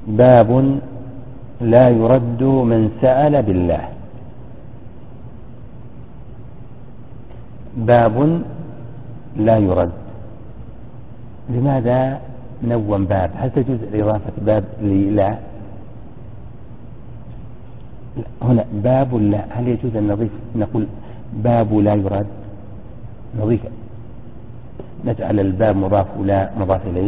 باب لا يرد من سأل بالله. باب لا يرد، لماذا نوم باب؟ هل تجوز إضافة باب للا؟ هنا باب لا، هل يجوز أن نضيف نقول باب لا يرد، نضيف نجعل الباب مضاف ولا مضاف إليه؟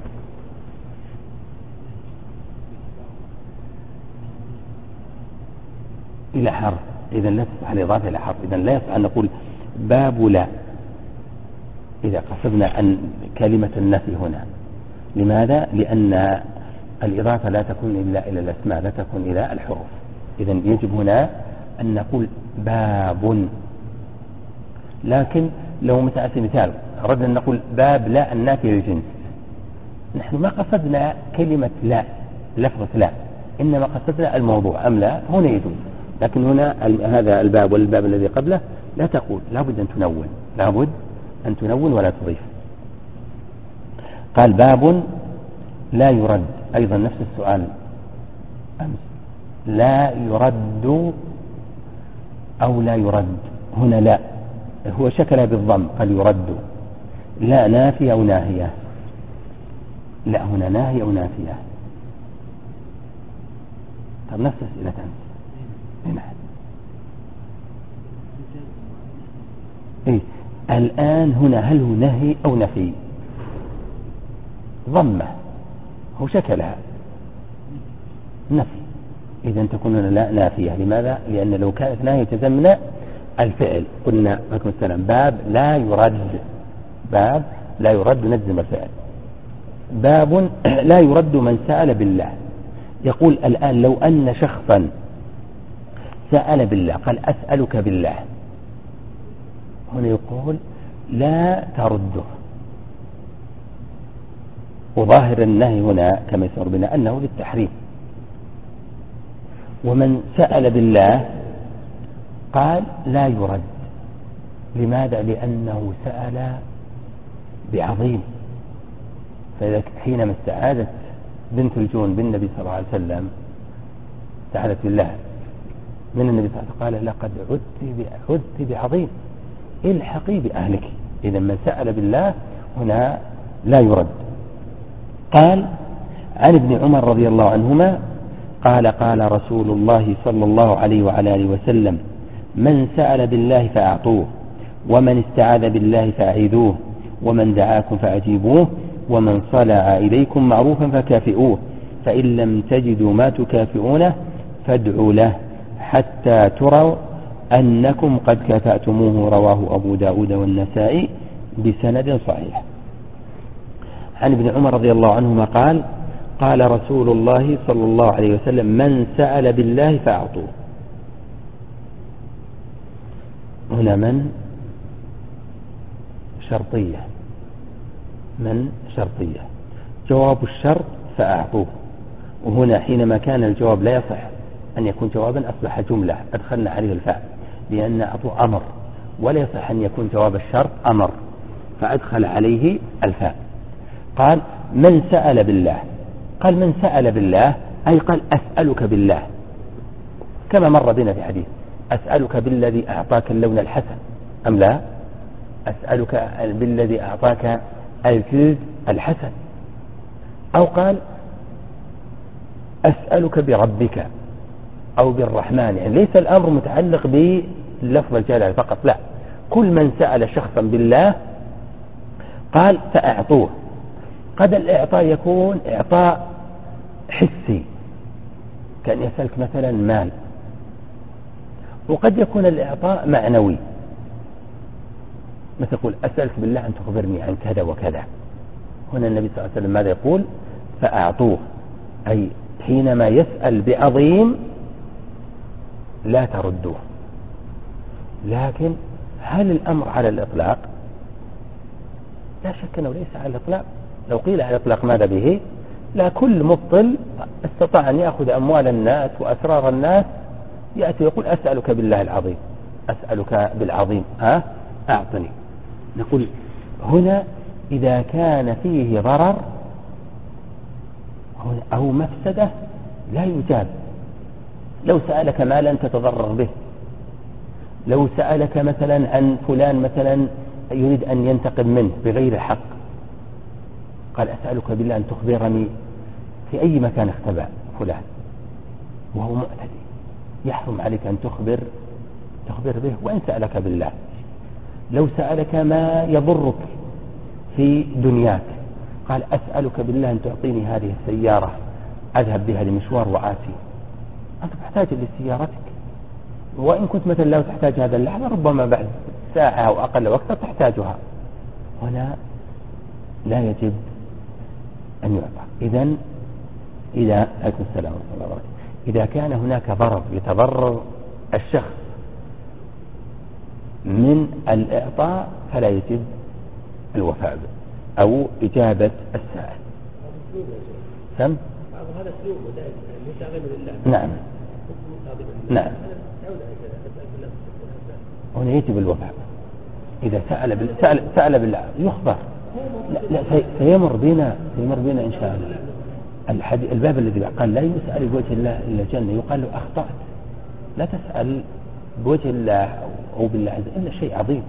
إلى حرف، إذا لا تصح الإضافة إلى حرف، إذا لا يصح أن نقول باب لا إذا قصدنا أن كلمة النفي هنا. لماذا؟ لأن الإضافة لا تكون إلا إلى الأسماء، لا تكون إلى الحروف. إذا يجب هنا أن نقول باب. لكن لو مثال أردنا أن نقول باب لا النافية للجنس، نحن ما قصدنا كلمة لا لفظة لا، إنما قصدنا الموضوع أم لا، هنا يجوز. لكن هنا هذا الباب والباب الذي قبله لا تقول، لابد أن تنون، لابد أن تنون ولا تضيف. قال باب لا يرد، أيضا نفس السؤال أمس، لا يرد أو لا يرد. هنا لا هو شكل بالضم، قال يرد. لا نافية أو ناهية؟ لا هنا ناهية أو نافية. طب نفس أسئلة أنت. إيه الآن هنا هل هو نهي أو نفي؟ ضمة، هو شكلها نفي، إذا تكون لا نافية. لماذا؟ لأن لو كانت ناهية تزمنا الفعل، قلنا عليكم السلام باب لا يرد، باب لا يرد نجزم الفعل. باب لا يرد من سأل بالله. يقول الآن لو أن شخصا سأل بالله، قال أسألك بالله، هنا يقول لا ترده. وظاهر النهي هنا كما يشعر بنا أنه للتحريم. ومن سأل بالله قال لا يرد. لماذا؟ لأنه سأل بعظيم. فإذا حينما استعاذت بنت الجون بالنبي صلى الله عليه وسلم، استعاذت بالله من النبي صلى الله عليه وسلم، قال لقد عدت بعظيم، الحقي بأهلك. إذا من سأل بالله هنا لا يرد. قال عن ابن عمر رضي الله عنهما قال قال رسول الله صلى الله عليه وعلى آله وسلم من سأل بالله فأعطوه، ومن استعاذ بالله فأعيذوه، ومن دعاكم فأجيبوه، ومن صنع إليكم معروفا فكافئوه، فإن لم تجدوا ما تكافئونه فادعوا له حتى تروا أنكم قد كافأتموه. رواه أبو داود والنسائي بسند صحيح. عن ابن عمر رضي الله عنهما قال قال رسول الله صلى الله عليه وسلم من سأل بالله فأعطوه. هنا من شرطية، من شرطية، جواب الشرط فأعطوه. وهنا حينما كان الجواب لا يصح أن يكون جوابا أصبح جملة أدخلنا عليه الفاء، لأن أعطوه أمر، ولا يصح أن يكون جواب الشرط أمر فأدخل عليه الفاء. قال من سأل بالله، قال من سأل بالله أي قال أسألك بالله، كما مر بنا في حديث أسألك بالذي أعطاك اللون الحسن أم لا، أسألك بالذي أعطاك الجلد الحسن، أو قال أسألك بربك أو بالرحمن. يعني ليس الأمر متعلق بلفظ الجلالة فقط، لا، كل من سأل شخصا بالله قال فأعطوه. قد الإعطاء يكون إعطاء حسي كان يسألك مثلا مال، وقد يكون الإعطاء معنوي، مثل يقول أسألك بالله أن تخبرني عن كذا وكذا. هنا النبي صلى الله عليه وسلم ماذا يقول؟ فأعطوه، أي حينما يسأل بعظيم لا تردوه. لكن هل الأمر على الإطلاق؟ لا شك أنه ليس على الإطلاق. لو قيل على الإطلاق ماذا به؟ لا، كل مبطل استطاع أن يأخذ أموال الناس وأسرار الناس يأتي يقول أسألك بالله العظيم، أسألك بالعظيم أعطني. نقول هنا إذا كان فيه ضرر أو مفسدة لا يجاب. لو سألك مالا تتضرر به، لو سألك مثلا عن فلان مثلا يريد أن ينتقم منه بغير حق، قال أسألك بالله أن تخبرني في أي مكان اختبأ فلان وهو معتدي، يحرم عليك أن تخبر به وإن سألك بالله. لو سألك ما يضرك في دنياك، قال أسألك بالله أن تعطيني هذه السيارة أذهب بها لمشوار وآتي، أنت محتاج لسيارتك، وإن كنت مثلا لا تحتاج هذا اللحظة ربما بعد ساعة أو أقل وقت تحتاجها، هنا لا يجب أن يعطى. إذا عليكم السلام ورحمة الله وبركاته، إذا كان هناك ضرر يتضرر الشخص من الإعطاء فلا يجب الوفاء به أو إجابة السائل. سم؟ هذا سلوك مستغرب لله. نعم نعم، هنا يجب الوفاء. إذا سأل بالله يخبر. لا سيمر بنا إن شاء الله الباب الذي قال لا يسأل بوجه الله إلا الجنة، يقال له أخطأت، لا تسأل بوجه الله أو بالله عز وجل إلا شيء عظيم.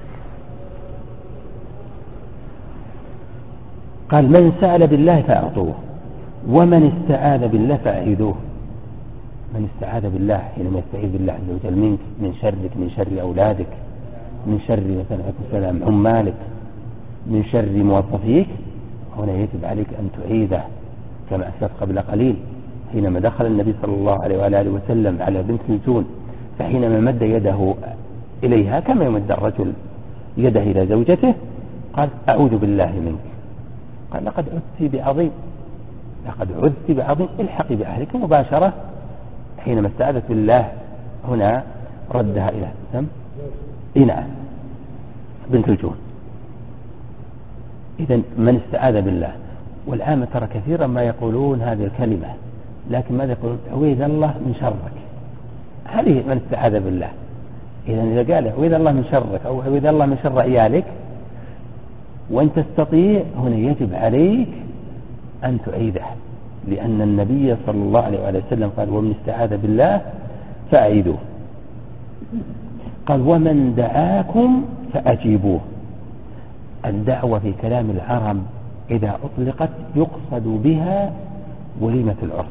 قال من سأل بالله فأعطوه ومن استعاذ بالله فأعيذوه. من استعاذ بالله حينما يستعيذ بالله عز وجل منك، من شرك، من شر أولادك، من شر مثلا عمالك، من شر موظفيك، هنا يجب عليك أن تعيذه كما أسلف قبل قليل حينما دخل النبي صلى الله عليه وآله وسلم على بنت نجون، فحينما مد يده إليها كما يمد الرجل يده إلى زوجته قال أعوذ بالله منك، قال لقد عذت بعظيم الحقي بأهلك مباشرة. حينما استعاذت بالله هنا ردها إلى نعم بنت الجون. إذن من استعاذ بالله، والآن ترى كثيرا ما يقولون هذه الكلمة، لكن ماذا يقولون؟ أعوذ الله من شرك. هذه من استعاذ بالله. إذا قال أعوذ الله من شرك أو أعوذ الله من شر عيالك وأن تستطيع، هنا يجب عليك أن تعيده، لأن النبي صلى الله عليه وسلم قال ومن استعاذ بالله فأعيذوه. قال ومن دعاكم فأجيبوه. الدعوة في كلام العرب إذا أطلقت يقصد بها وليمة العرس،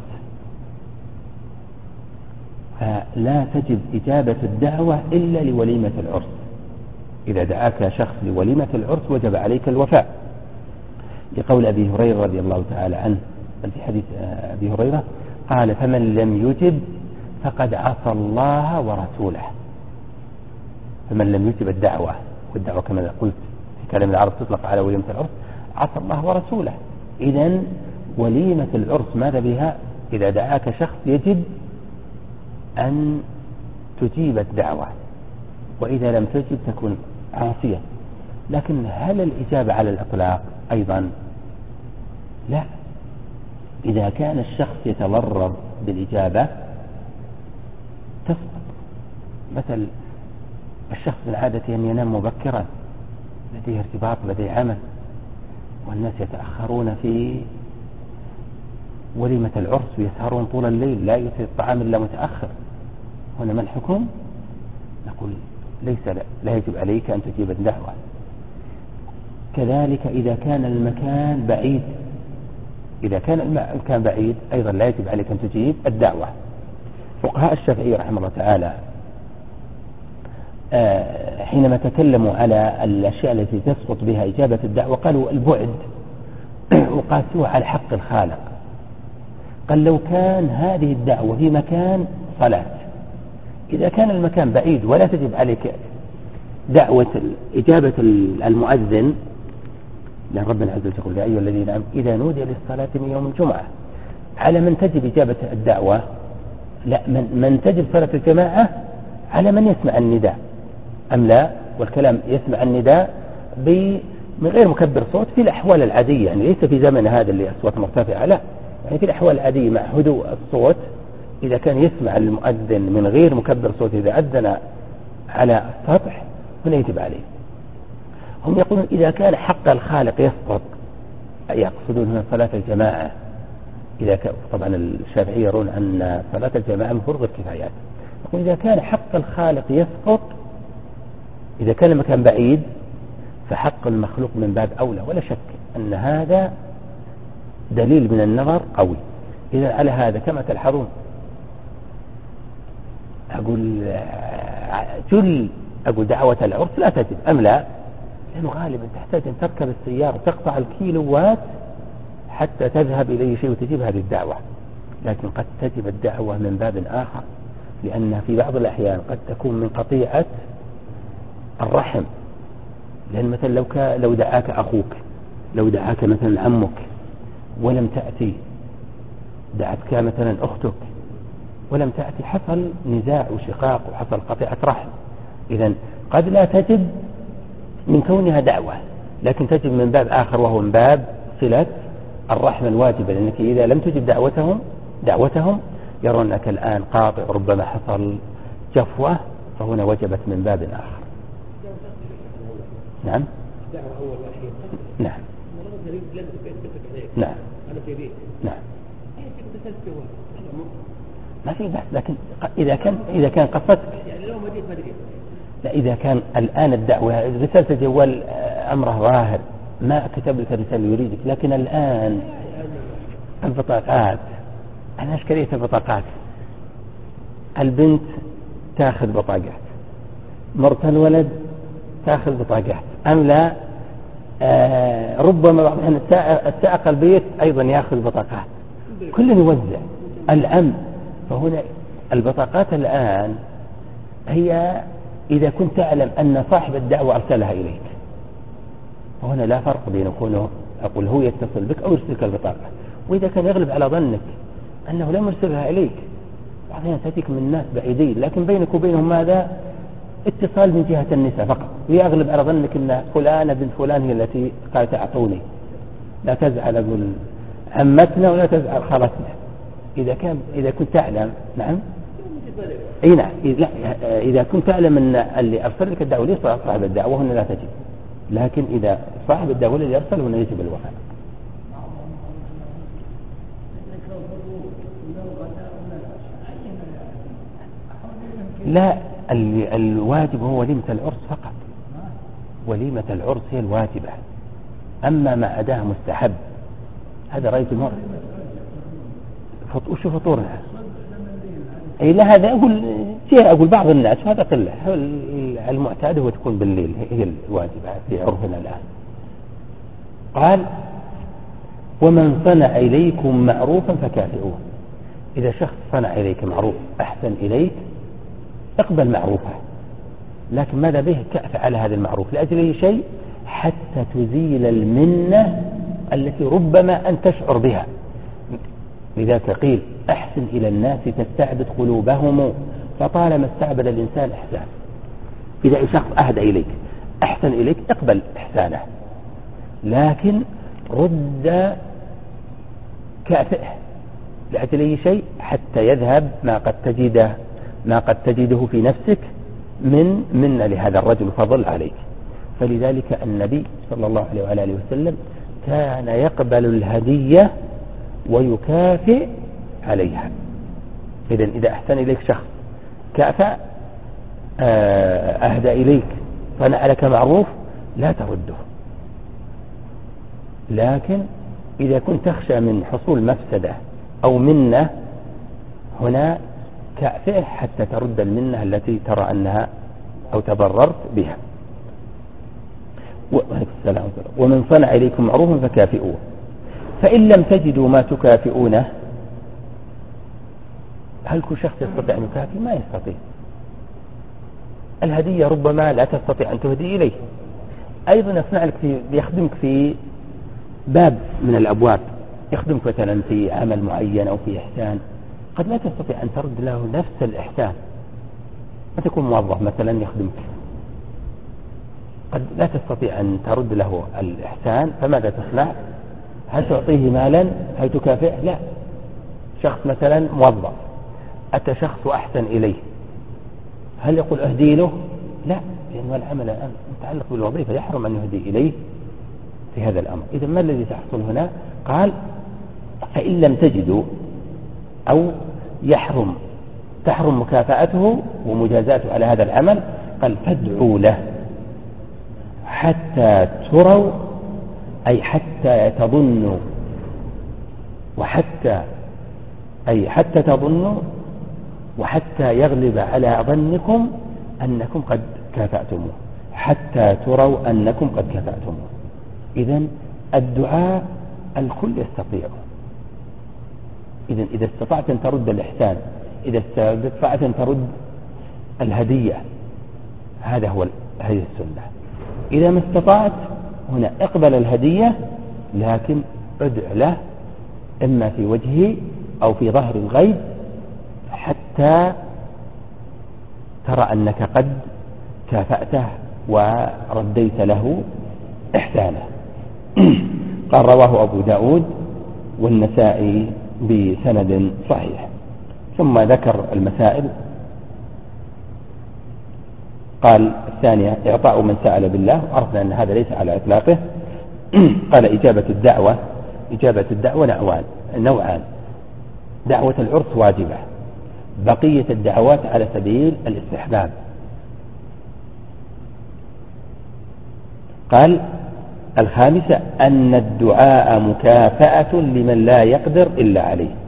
فلا تجب إجابة الدعوة إلا لوليمة العرس. إذا دعاك شخص لوليمة العرس وجب عليك الوفاء، لقول أبي هريرة رضي الله تعالى عنه في حديث أبي هريرة قال فمن لم يجب فقد عصى الله ورسوله. فمن لم يجب الدعوة، والدعوة كما قلت في كلام العرب تطلق على وليمة العرس، عصى الله ورسوله. إذن وليمة العرس ماذا بها؟ إذا دعاك شخص يجب أن تجيب الدعوة، وإذا لم تجب تكون عاصية. لكن هل الإجابة على الإطلاق أيضا؟ لا، إذا كان الشخص يتضرر بالإجابة تسقط. مثل الشخص بالعادة أن ينام مبكرا، لديه ارتباط، لديه عمل، والناس يتأخرون في وليمة العرس ويسهرون طول الليل لا يؤتي الطعام إلا متأخر، هنا ما الحكم؟ نقول لا يجب عليك أن تجيب الدعوة. كذلك إذا كان المكان بعيد، إذا كان المكان بعيد أيضا لا يجب عليك أن تجيب الدعوة. فقهاء الشافعي رحمه الله تعالى حينما تكلموا على الأشياء التي تسقط بها إجابة الدعوة قالوا البعد وقاسوه على حق الخالق. قال لو كان هذه الدعوة في مكان صلاة، إذا كان المكان بعيد ولا تجب عليك دعوة إجابة المؤذن، لأن ربنا عز وجل يقول يا أيها الذين آمنوا إذا نودي للصلاة من يوم الجمعة، على من تجب إجابة الدعوة؟ لا، من تجب صلاة الجماعة على من يسمع النداء أم لا؟ والكلام يسمع النداء من غير مكبر صوت في الأحوال العادية، يعني ليس في زمن هذا اللي أصوات مرتفعة، لا، يعني في الأحوال العادية مع هدوء الصوت إذا كان يسمع المؤذن من غير مكبر صوت إذا أذن على السطح هنا يجب عليه. هم يقولون إذا كان حق الخالق يسقط، يقصدون هنا صلاة الجماعة، طبعا الشافعية يرون أن صلاة الجماعة من فرض الكفايات. يقول إذا كان حق الخالق يسقط، إذا كان المكان بعيد فحق المخلوق من باب أولى، ولا شك أن هذا دليل من النظر قوي. إذا على هذا كما تلحظون أقول دعوة العرس لا تجب أم لا؟ لأنه غالبا تحتاج أن تركب السيارة تقطع الكيلوات حتى تذهب إليه شيء وتجيب هذه الدعوة. لكن قد تجب الدعوة من باب آخر، لأنها في بعض الأحيان قد تكون من قطيعة الرحم. لأن مثلا لو دعاك أخوك، لو دعاك مثلا عمك ولم تأتي، دعتك مثلا أختك ولم تأتي، حصل نزاع وشقاق وحصل قطيعة رحم. إذن قد لا تجب من كونها دعوة، لكن تجب من باب آخر، وهو من باب صلة الرحم الواجبة، لأنك إذا لم تجب دعوتهم يرون أنك الآن قاطع، ربما حصل جفوة، فهنا وجبت من باب آخر. نعم. دعوة أول وأخير. نعم. نعم. نعم. ما في بحث، لكن إذا كان قصدك، لا، إذا كان الآن الدعوة رسالة الجوال أمره ظاهر، ما كتب لك رسالة يريدك، لكن الآن البطاقات، أنا أشكالية البطاقات، البنت تأخذ بطاقات، مرت الولد تأخذ بطاقات، أم لا؟ ربما بعض السائق البيت أيضا يأخذ بطاقات، كل يوزع العم. فهنا البطاقات الآن هي إذا كنت تعلم أن صاحب الدعوة أرسلها إليك، وهنا لا فرق بين كونه أقول هو يتصل بك أو يرسلك البطاقة. وإذا كان يغلب على ظنك أنه لم يرسلها إليك، بعضهم تأتيك من ناس بعيدين لكن بينك وبينهم ماذا؟ اتصال من جهة النساء فقط، ويغلب على ظنك أن فلانة بنت فلان هي التي قالت أعطوني، لا تزعل، أقول عمتنا ولا تزعل خالتنا. إذا كنت تعلم. نعم. أي نعم. إذا كنت تعلم أن اللي أرسل لك الدعوة ليس صاحب الدعوة هنا لا تجب، لكن إذا صاحب الدعوة اللي يرسل هنا يجب الوفاء. لا، الواجب هو وليمة العرس فقط، وليمة العرس هي الواجبة، أما ما عداه مستحب. هذا رأي جمهور. وش فطورها؟ أي لا، هذا أقول بعض الناس، هذا قلة، المعتاد هو تكون بالليل، هي الواجبة في عرفنا الآن. قال ومن صنع إليكم معروفا فكافئوه. إذا شخص صنع إليك معروف أحسن إليك، اقبل معروفه، لكن ماذا به؟ كأف على هذا المعروف لأجل أي شيء؟ حتى تزيل المنة التي ربما أن تشعر بها. لذلك قيل أحسن إلى الناس تستعبد قلوبهم، فطالما استعبد الإنسان إحسان. إذا شخص أهدى إليك أحسن إليك، اقبل إحسانه، لكن رد كافئه لأجل أي شيء؟ حتى يذهب ما قد تجده في نفسك من لهذا الرجل فضل عليك. فلذلك النبي صلى الله عليه وآله وسلم كان يقبل الهدية ويكافئ عليها. إذا أحسن إليك شخص، كافأ، أهدى إليك، صنع لك معروف، لا ترده. لكن إذا كنت تخشى من حصول مفسدة أو منة، هنا كافئه حتى ترد المنة التي ترى أنها أو تضررت بها. ومن صنع إليكم معروفا فكافئوه، فإن لم تجدوا ما تكافئونه. هل كل شخص يستطيع أن يكافئ؟ ما يستطيع. الهدية ربما لا تستطيع أن تهدي إليه. أيضا يخدمك في باب من الأبواب، يخدمك مثلا في عمل معين أو في إحسان، قد لا تستطيع أن ترد له نفس الإحسان. ما تكون موظف مثلا يخدمك، قد لا تستطيع أن ترد له الإحسان، فماذا تصنع؟ هل تعطيه مالا؟ هل تكافئه؟ لا. شخص مثلا موظف أتى شخص وأحسن إليه، هل يقول أهدي له؟ لا، لأن العمل الآن متعلق بالوظيفة، يحرم أن يهدي إليه في هذا الأمر. إذا ما الذي تحصل هنا؟ قال فإن لم تجدوا أو تحرم مكافأته ومجازاته على هذا العمل، قال فادعوا له حتى تروا، أي حتى تظنوا، حتى تظنوا وحتى يغلب على ظنكم أنكم قد كافأتموه، حتى تروا أنكم قد كافأتموه. إذن الدعاء الكل يستطيعه. إذا استطعت أن ترد الإحسان، إذا استطعت أن ترد الهدية، هذه السنة. إذا ما استطعت هنا اقبل الهدية، لكن ادع له إما في وجهه أو في ظهر الغيب حتى ترى أنك قد كافأته ورديت له إحسانه. قال رواه أبو داود والنسائي بسند صحيح. ثم ذكر المسائل. قال الثانية إعطاء من سأل بالله، عرفنا أن هذا ليس على إطلاقه. قال إجابة الدعوة نوعان: دعوة العرس واجبة، بقية الدعوات على سبيل الاستحباب. قال الخامسة أن الدعاء مكافأة لمن لا يقدر إلا عليه.